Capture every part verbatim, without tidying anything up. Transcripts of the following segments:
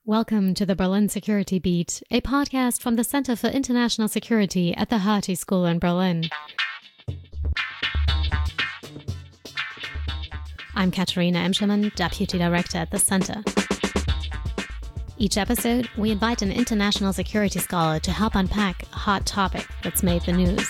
Welcome to the Berlin Security Beat, a podcast from the Center for International Security at the Hertie School in Berlin. I'm Katharina Emschermann, Deputy Director at the Center. Each episode, we invite an international security scholar to help unpack a hot topic that's made the news.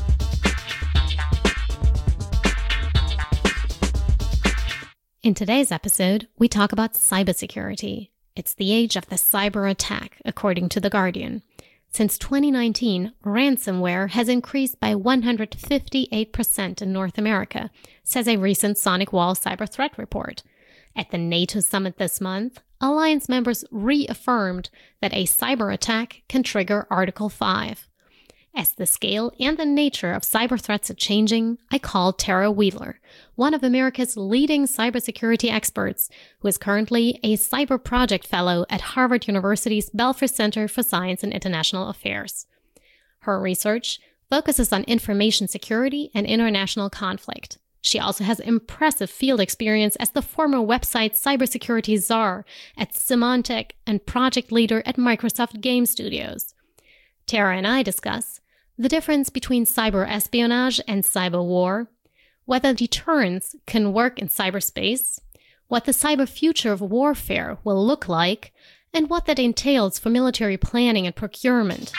In today's episode, we talk about cybersecurity. It's the age of the cyber attack, according to The Guardian. Since twenty nineteen, ransomware has increased by one hundred fifty-eight percent in North America, says a recent SonicWall cyber threat report. At the NATO summit this month, alliance members reaffirmed that a cyber attack can trigger Article five. As the scale and the nature of cyber threats are changing, I called Tara Wheeler, one of America's leading cybersecurity experts, who is currently a Cyber Project Fellow at Harvard University's Belfer Center for Science and International Affairs. Her research focuses on information security and international conflict. She also has impressive field experience as the former website cybersecurity czar at Symantec and project leader at Microsoft Game Studios. Tara and I discuss the difference between cyber espionage and cyber war, whether deterrence can work in cyberspace, what the cyber future of warfare will look like, and what that entails for military planning and procurement.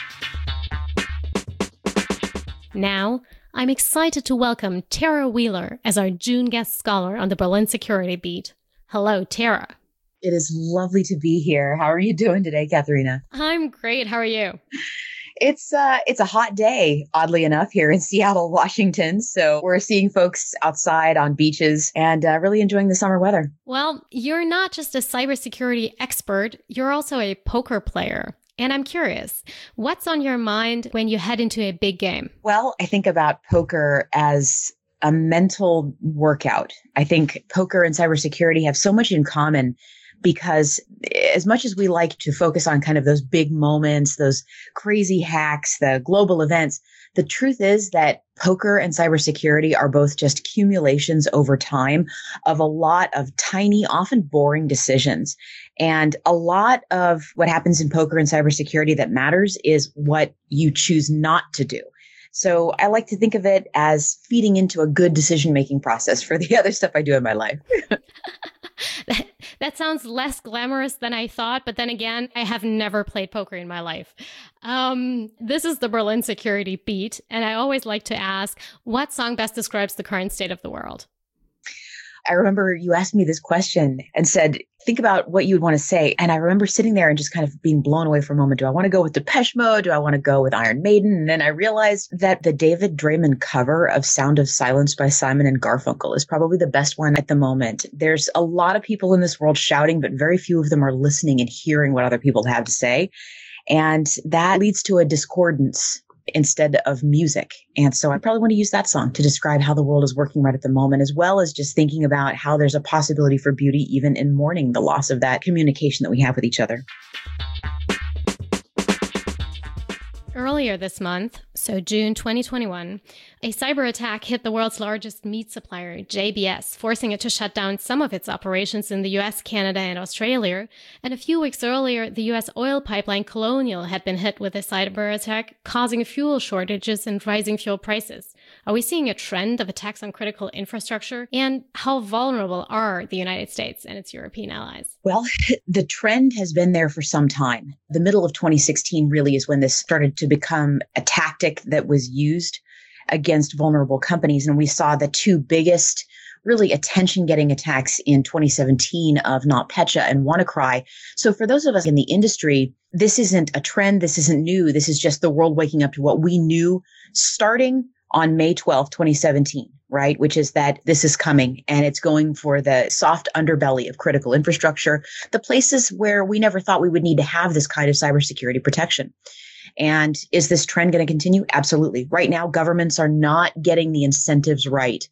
Now, I'm excited to welcome Tara Wheeler as our June guest scholar on the Berlin Security Beat. Hello, Tara. It is lovely to be here. How are you doing today, Katharina? I'm great. How are you? It's uh, it's a hot day, oddly enough, here in Seattle, Washington. So we're seeing folks outside on beaches and uh, really enjoying the summer weather. Well, you're not just a cybersecurity expert, you're also a poker player. And I'm curious, what's on your mind when you head into a big game? Well, I think about poker as a mental workout. I think poker and cybersecurity have so much in common, because as much as we like to focus on kind of those big moments, those crazy hacks, the global events, the truth is that poker and cybersecurity are both just accumulations over time of a lot of tiny, often boring decisions. And a lot of what happens in poker and cybersecurity that matters is what you choose not to do. So I like to think of it as feeding into a good decision-making process for the other stuff I do in my life. that, that sounds less glamorous than I thought, but then again, I have never played poker in my life. Um, this is the Berlin Security Beat, and I always like to ask, what song best describes the current state of the world? I remember you asked me this question and said, think about what you would want to say. And I remember sitting there and just kind of being blown away for a moment. Do I want to go with Depeche Mode? Do I want to go with Iron Maiden? And then I realized that the David Draiman cover of Sound of Silence by Simon and Garfunkel is probably the best one at the moment. There's a lot of people in this world shouting, but very few of them are listening and hearing what other people have to say. And that leads to a discordance instead of music. And so I probably want to use that song to describe how the world is working right at the moment, as well as just thinking about how there's a possibility for beauty even in mourning the loss of that communication that we have with each other. Earlier this month, so June twenty twenty-one, a cyber attack hit the world's largest meat supplier, J B S, forcing it to shut down some of its operations in the U S, Canada, and Australia. And a few weeks earlier, the U S oil pipeline Colonial had been hit with a cyber attack, causing fuel shortages and rising fuel prices. Are we seeing a trend of attacks on critical infrastructure? And how vulnerable are the United States and its European allies? Well, the trend has been there for some time. The middle of twenty sixteen really is when this started to become a tactic that was used against vulnerable companies. And we saw the two biggest really attention-getting attacks in twenty seventeen of NotPetya and WannaCry. So for those of us in the industry, this isn't a trend. This isn't new. This is just the world waking up to what we knew starting on May twelfth, twenty seventeen, right? Which is that this is coming and it's going for the soft underbelly of critical infrastructure, the places where we never thought we would need to have this kind of cybersecurity protection. And is this trend going to continue? Absolutely. Right now, governments are not getting the incentives right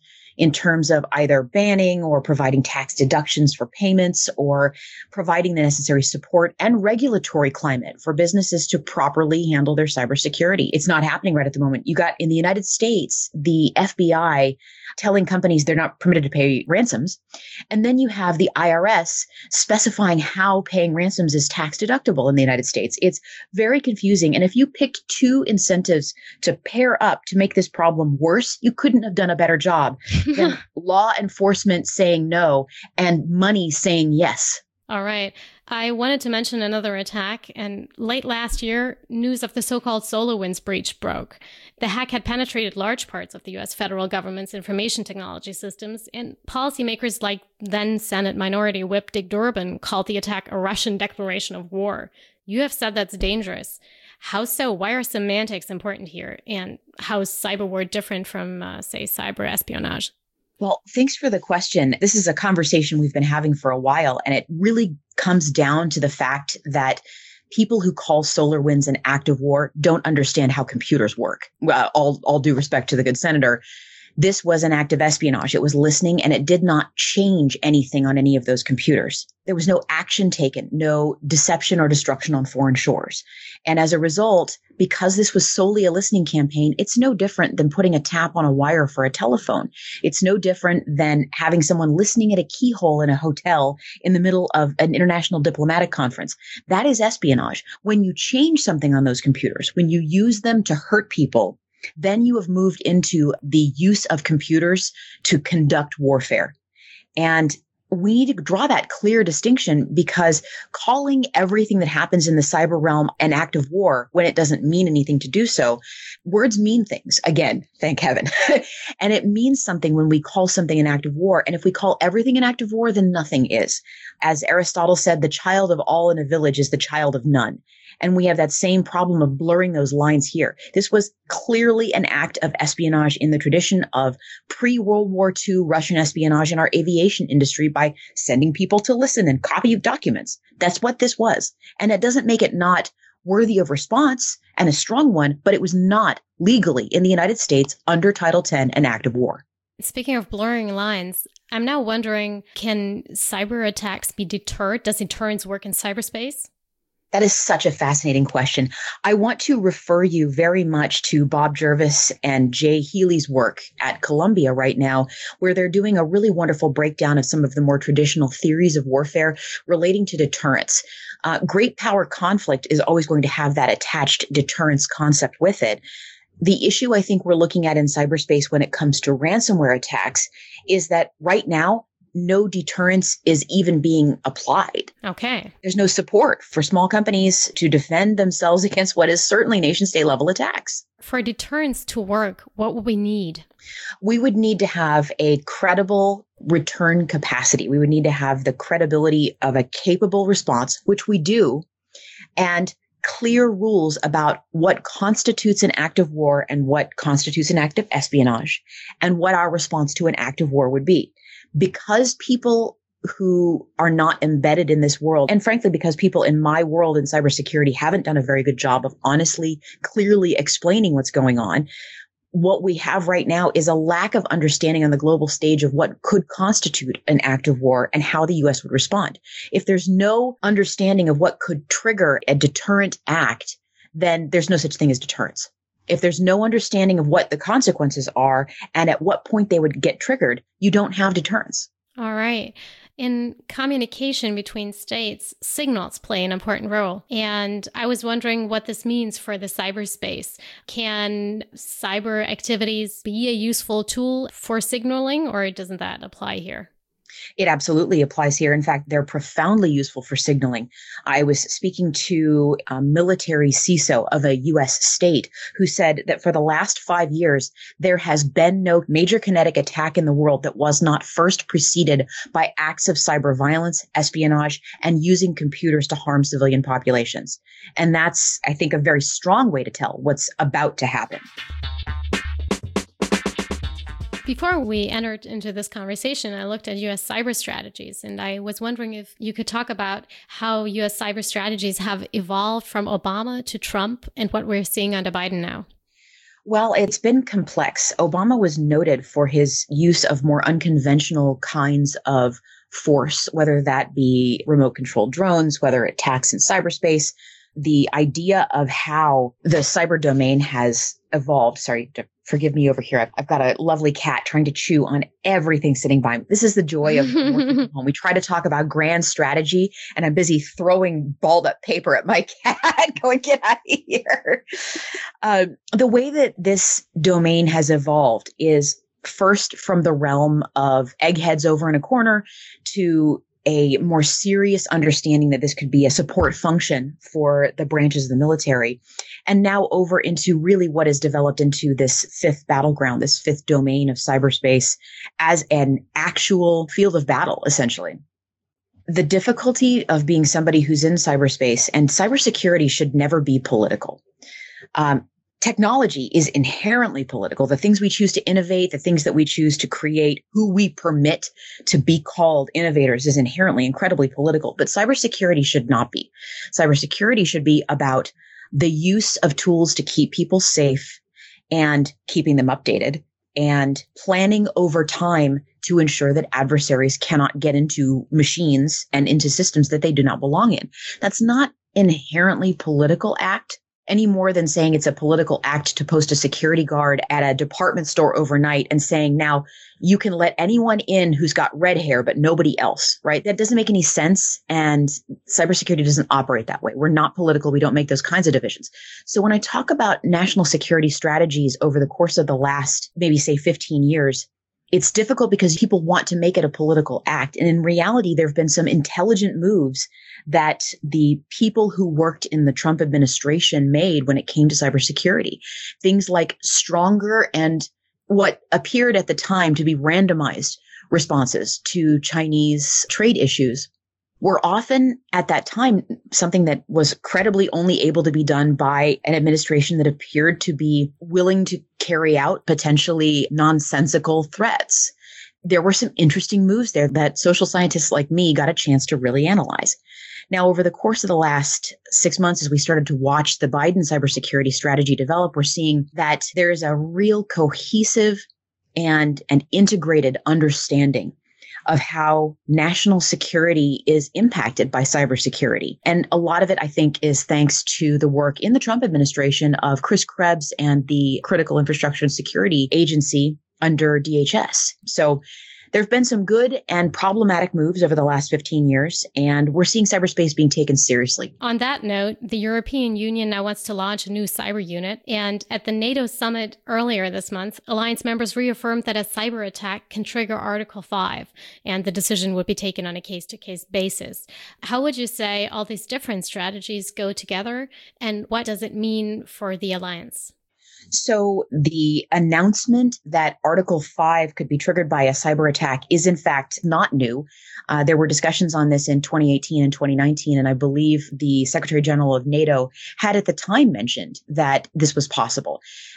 in terms of either banning or providing tax deductions for payments or providing the necessary support and regulatory climate for businesses to properly handle their cybersecurity. It's not happening right at the moment. You got in the United States, the F B I telling companies they're not permitted to pay ransoms. And then you have the I R S specifying how paying ransoms is tax deductible in the United States. It's very confusing. And if you picked two incentives to pair up to make this problem worse, you couldn't have done a better job than law enforcement saying no and money saying yes. All right. I wanted to mention another attack, and late last year, news of the so-called SolarWinds breach broke. The hack had penetrated large parts of the U S federal government's information technology systems, and policymakers like then Senate Minority Whip Dick Durbin called the attack a Russian declaration of war. You have said that's dangerous. How so? Why are semantics important here? And how is cyber war different from, uh, say, cyber espionage? Well, thanks for the question. This is a conversation we've been having for a while, and it really comes down to the fact that people who call SolarWinds an act of war don't understand how computers work. Well, all, all due respect to the good senator, this was an act of espionage. It was listening, and it did not change anything on any of those computers. There was no action taken, no deception or destruction on foreign shores. And as a result, because this was solely a listening campaign, it's no different than putting a tap on a wire for a telephone. It's no different than having someone listening at a keyhole in a hotel in the middle of an international diplomatic conference. That is espionage. When you change something on those computers, when you use them to hurt people, then you have moved into the use of computers to conduct warfare. And we need to draw that clear distinction, because calling everything that happens in the cyber realm an act of war when it doesn't mean anything to do so, words mean things. Again, thank heaven. And it means something when we call something an act of war. And if we call everything an act of war, then nothing is. As Aristotle said, the child of all in a village is the child of none. And we have that same problem of blurring those lines here. This was clearly an act of espionage in the tradition of pre-World War Two Russian espionage in our aviation industry by sending people to listen and copy documents. That's what this was. And it doesn't make it not worthy of response and a strong one, but it was not legally in the United States under Title ten an act of war. Speaking of blurring lines, I'm now wondering, can cyber attacks be deterred? Does deterrence work in cyberspace? That is such a fascinating question. I want to refer you very much to Bob Jervis and Jay Healy's work at Columbia right now, where they're doing a really wonderful breakdown of some of the more traditional theories of warfare relating to deterrence. Uh, great power conflict is always going to have that attached deterrence concept with it. The issue I think we're looking at in cyberspace when it comes to ransomware attacks is that right now, no deterrence is even being applied. Okay. There's no support for small companies to defend themselves against what is certainly nation state level attacks. For deterrence to work, what would we need? We would need to have a credible return capacity. We would need to have the credibility of a capable response, which we do, and clear rules about what constitutes an act of war and what constitutes an act of espionage, and what our response to an act of war would be. Because people who are not embedded in this world, and frankly, because people in my world in cybersecurity haven't done a very good job of honestly, clearly explaining what's going on, what we have right now is a lack of understanding on the global stage of what could constitute an act of war and how the U S would respond. If there's no understanding of what could trigger a deterrent act, then there's no such thing as deterrence. If there's no understanding of what the consequences are and at what point they would get triggered, you don't have deterrence. All right. In communication between states, signals play an important role. And I was wondering what this means for the cyberspace. Can cyber activities be a useful tool for signaling, or doesn't that apply here? It absolutely applies here. In fact, they're profoundly useful for signaling. I was speaking to a military C I S O of a U S state who said that for the last five years, there has been no major kinetic attack in the world that was not first preceded by acts of cyber violence, espionage, and using computers to harm civilian populations. And that's, I think, a very strong way to tell what's about to happen. Before we entered into this conversation, I looked at U S cyber strategies, and I was wondering if you could talk about how U S cyber strategies have evolved from Obama to Trump and what we're seeing under Biden now. Well, it's been complex. Obama was noted for his use of more unconventional kinds of force, whether that be remote controlled drones, whether attacks in cyberspace. The idea of how the cyber domain has evolved. Sorry, to forgive me over here. I've, I've got a lovely cat trying to chew on everything sitting by me. This is the joy of working from home. We try to talk about grand strategy, and I'm busy throwing balled up paper at my cat going, get out of here. Uh, the way that this domain has evolved is first from the realm of eggheads over in a corner to a more serious understanding that this could be a support function for the branches of the military, and now over into really what is developed into this fifth battleground, this fifth domain of cyberspace as an actual field of battle, essentially. The difficulty of being somebody who's in cyberspace, and cybersecurity should never be political. Um, Technology is inherently political. The things we choose to innovate, the things that we choose to create, who we permit to be called innovators is inherently incredibly political. But cybersecurity should not be. Cybersecurity should be about the use of tools to keep people safe and keeping them updated and planning over time to ensure that adversaries cannot get into machines and into systems that they do not belong in. That's not inherently political act any more than saying it's a political act to post a security guard at a department store overnight and saying, now you can let anyone in who's got red hair, but nobody else, right? That doesn't make any sense. And cybersecurity doesn't operate that way. We're not political. We don't make those kinds of divisions. So when I talk about national security strategies over the course of the last, maybe say fifteen years, it's difficult because people want to make it a political act. And in reality, there have been some intelligent moves that the people who worked in the Trump administration made when it came to cybersecurity. Things like stronger and what appeared at the time to be randomized responses to Chinese trade issues were often at that time something that was credibly only able to be done by an administration that appeared to be willing to carry out potentially nonsensical threats. There were some interesting moves there that social scientists like me got a chance to really analyze. Now, over the course of the last six months, as we started to watch the Biden cybersecurity strategy develop, we're seeing that there is a real cohesive and an integrated understanding of how national security is impacted by cybersecurity. And a lot of it, I think, is thanks to the work in the Trump administration of Chris Krebs and the Critical Infrastructure and Security Agency under D H S. So there have been some good and problematic moves over the last fifteen years, and we're seeing cyberspace being taken seriously. On that note, the European Union now wants to launch a new cyber unit. And at the NATO summit earlier this month, alliance members reaffirmed that a cyber attack can trigger Article five, and the decision would be taken on a case-to-case basis. How would you say all these different strategies go together, and what does it mean for the alliance? So the announcement that Article five could be triggered by a cyber attack is, in fact, not new. Uh, there were discussions on this in twenty eighteen and twenty nineteen, and I believe the Secretary General of NATO had at the time mentioned that this was possible.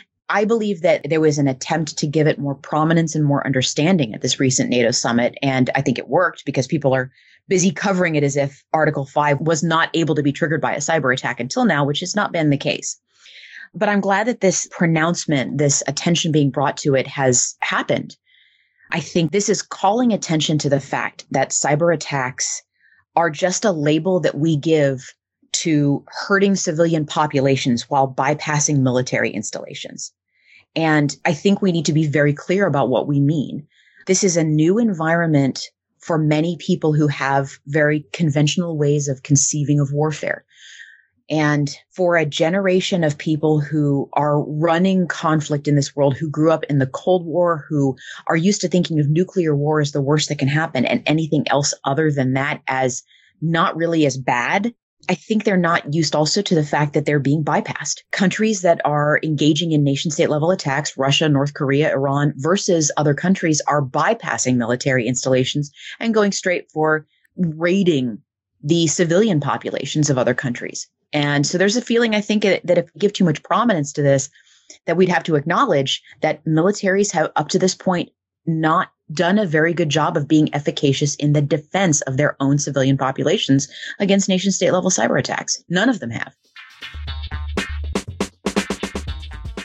I believe that there was an attempt to give it more prominence and more understanding at this recent NATO summit, and I think it worked because people are busy covering it as if Article five was not able to be triggered by a cyber attack until now, which has not been the case. But I'm glad that this pronouncement, this attention being brought to it has happened. I think this is calling attention to the fact that cyber attacks are just a label that we give to hurting civilian populations while bypassing military installations. And I think we need to be very clear about what we mean. This is a new environment for many people who have very conventional ways of conceiving of warfare. And for a generation of people who are running conflict in this world, who grew up in the Cold War, who are used to thinking of nuclear war as the worst that can happen and anything else other than that as not really as bad, I think they're not used also to the fact that they're being bypassed. Countries that are engaging in nation state level attacks, Russia, North Korea, Iran, versus other countries are bypassing military installations and going straight for raiding the civilian populations of other countries. And so there's a feeling, I think, that if we give too much prominence to this, that we'd have to acknowledge that militaries have up to this point not done a very good job of being efficacious in the defense of their own civilian populations against nation state level cyber attacks. None of them have.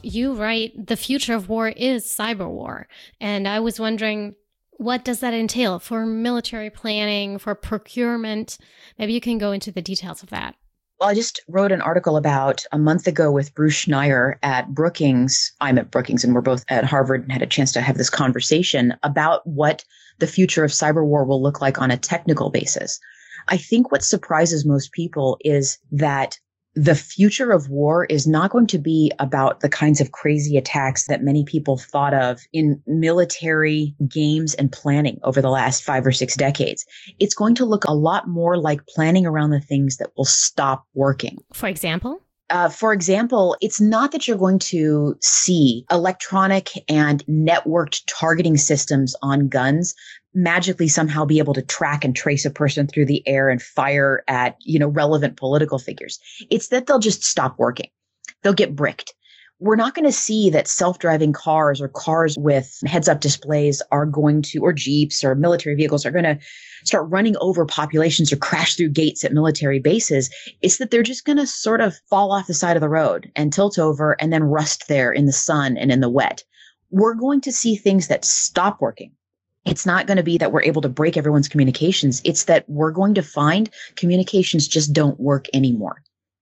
you write, the future of war is cyber war. And I was wondering, what does that entail for military planning, for procurement? Maybe you can go into the details of that. Well, I just wrote an article about a month ago with Bruce Schneier at Brookings. I'm at Brookings and we're both at Harvard and had a chance to have this conversation about what the future of cyber war will look like on a technical basis. I think what surprises most people is that the future of war is not going to be about the kinds of crazy attacks that many people thought of in military games and planning over the last five or six decades. It's going to look a lot more like planning around the things that will stop working. For example? Uh, for example, it's not that you're going to see electronic and networked targeting systems on guns magically somehow be able to track and trace a person through the air and fire at, you know, relevant political figures. It's that they'll just stop working. They'll get bricked. We're not going to see that self-driving cars or cars with heads-up displays are going to, or Jeeps or military vehicles are going to start running over populations or crash through gates at military bases. It's that they're just going to sort of fall off the side of the road and tilt over and then rust there in the sun and in the wet. We're going to see things that stop working. It's not going to be that we're able to break everyone's communications. It's that we're going to find communications just don't work anymore.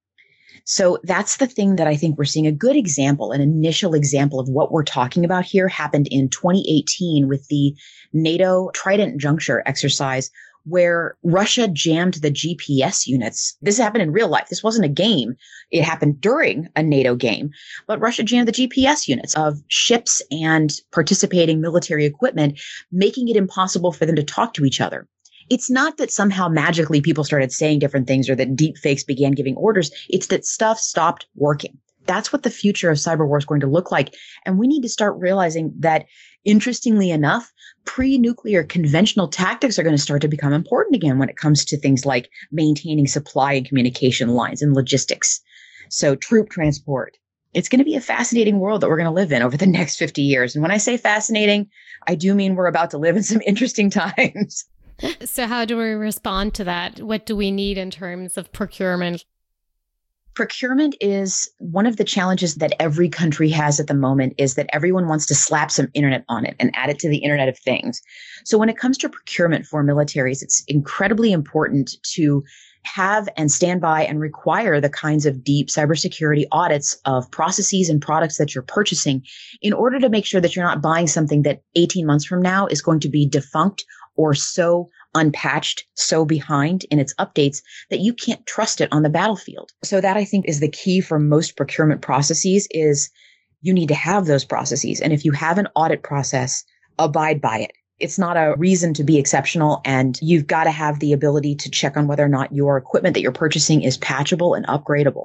So that's the thing that I think we're seeing. A good example, an initial example of what we're talking about here happened in twenty eighteen with the NATO Trident Juncture exercise, where Russia jammed the G P S units. This happened in real life. This wasn't a game. It happened during a NATO game, but Russia jammed the G P S units of ships and participating military equipment, making it impossible for them to talk to each other. It's not that somehow magically people started saying different things or that deep fakes began giving orders. It's that stuff stopped working. That's what the future of cyber war is going to look like. And we need to start realizing that, interestingly enough, pre-nuclear conventional tactics are going to start to become important again when it comes to things like maintaining supply and communication lines and logistics. So troop transport. It's going to be a fascinating world that we're going to live in over the next fifty years. And when I say fascinating, I do mean we're about to live in some interesting times. So how do we respond to that? What do we need in terms of procurement? Procurement is one of the challenges that every country has at the moment, is that everyone wants to slap some internet on it and add it to the Internet of Things. So when it comes to procurement for militaries, it's incredibly important to have and stand by and require the kinds of deep cybersecurity audits of processes and products that you're purchasing in order to make sure that you're not buying something that eighteen months from now is going to be defunct or so unpatched, so behind in its updates that you can't trust it on the battlefield. So that, I think, is the key for most procurement processes, is you need to have those processes. And if you have an audit process, abide by it. It's not a reason to be exceptional, and you've got to have the ability to check on whether or not your equipment that you're purchasing is patchable and upgradable.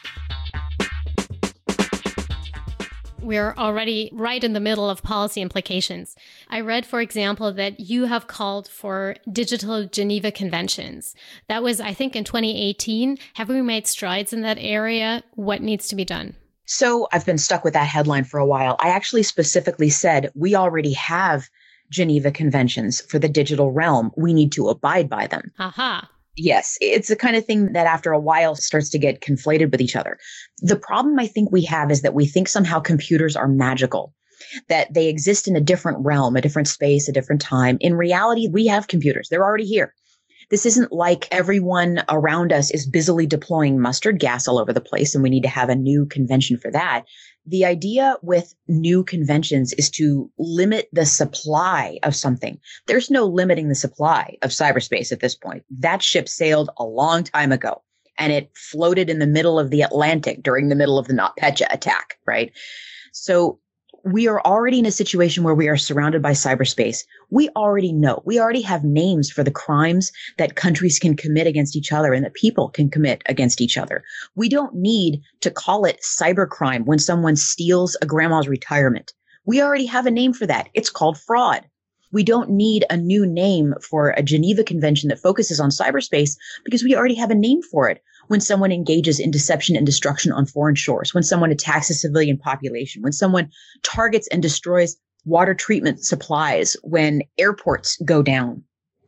We're already right in the middle of policy implications. I read, for example, that you have called for digital Geneva Conventions. That was, I think, in twenty eighteen. Have we made strides in that area? What needs to be done? So I've been stuck with that headline for a while. I actually specifically said we already have Geneva Conventions for the digital realm. We need to abide by them. Aha. Yes, it's the kind of thing that after a while starts to get conflated with each other. The problem I think we have is that we think somehow computers are magical, that they exist in a different realm, a different space, a different time. In reality, we have computers. They're already here. This isn't like everyone around us is busily deploying mustard gas all over the place and we need to have a new convention for that. The idea with new conventions is to limit the supply of something. There's no limiting the supply of cyberspace at this point. That ship sailed a long time ago and it floated in the middle of the Atlantic during the middle of the NotPetya attack, right? So we are already in a situation where we are surrounded by cyberspace. We already know, we already have names for the crimes that countries can commit against each other and that people can commit against each other. We don't need to call it cybercrime when someone steals a grandma's retirement. We already have a name for that. It's called fraud. We don't need a new name for a Geneva Convention that focuses on cyberspace because we already have a name for it. When someone engages in deception and destruction on foreign shores, when someone attacks a civilian population, when someone targets and destroys water treatment supplies, when airports go down,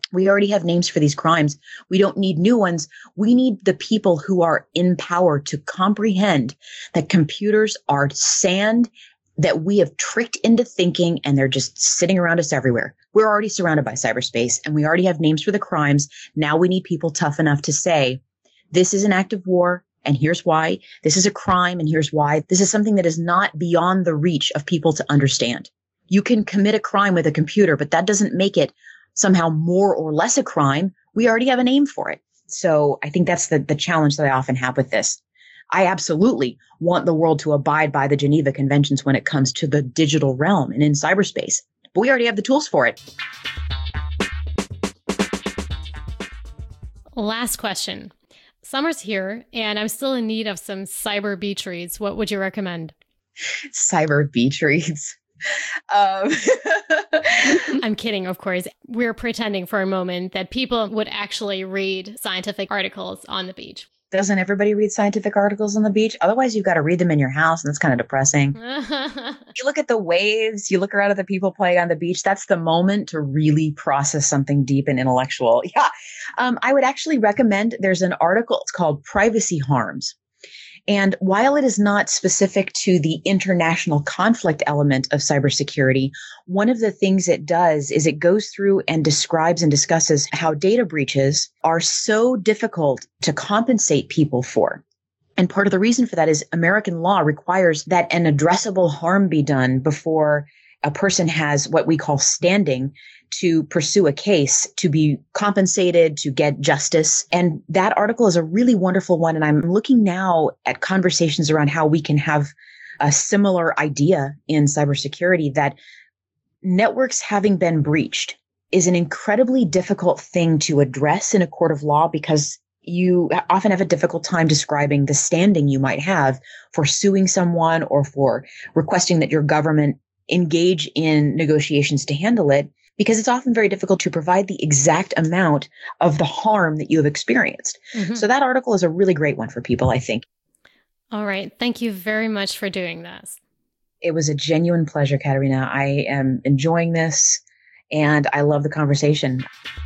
We already have names for these crimes. We don't need new ones. We need the people who are in power to comprehend that computers are sand that we have tricked into thinking, and they're just sitting around us everywhere. We're already surrounded by cyberspace, and we already have names for the crimes. Now we need people tough enough to say, this is an act of war, and here's why. This is a crime, and here's why. This is something that is not beyond the reach of people to understand. You can commit a crime with a computer, but that doesn't make it somehow more or less a crime. We already have a name for it. So I think that's the, the challenge that I often have with this. I absolutely want the world to abide by the Geneva Conventions when it comes to the digital realm and in cyberspace, but we already have the tools for it. Last question. Summer's here, and I'm still in need of some cyber beach reads. What would you recommend? Cyber beach reads. Um. I'm kidding, of course. We're pretending for a moment that people would actually read scientific articles on the beach. Doesn't everybody read scientific articles on the beach? Otherwise, you've got to read them in your house, and that's kind of depressing. You look at the waves, you look around at the people playing on the beach. That's the moment to really process something deep and intellectual. Yeah. Um, I would actually recommend, there's an article, it's called Privacy Harms. And while it is not specific to the international conflict element of cybersecurity, one of the things it does is it goes through and describes and discusses how data breaches are so difficult to compensate people for. And part of the reason for that is American law requires that an addressable harm be done before a person has what we call standing to pursue a case, to be compensated, to get justice. And that article is a really wonderful one. And I'm looking now at conversations around how we can have a similar idea in cybersecurity, that networks having been breached is an incredibly difficult thing to address in a court of law, because you often have a difficult time describing the standing you might have for suing someone or for requesting that your government engage in negotiations to handle it, because it's often very difficult to provide the exact amount of the harm that you have experienced. Mm-hmm. So that article is a really great one for people, I think. All right. Thank you very much for doing this. It was a genuine pleasure, Katerina. I am enjoying this, and I love the conversation.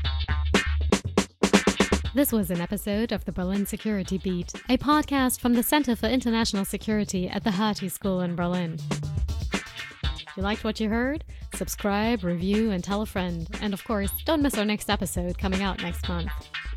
This was an episode of the Berlin Security Beat, a podcast from the Center for International Security at the Hertie School in Berlin. If you liked what you heard, subscribe, review, and tell a friend. And of course, don't miss our next episode coming out next month.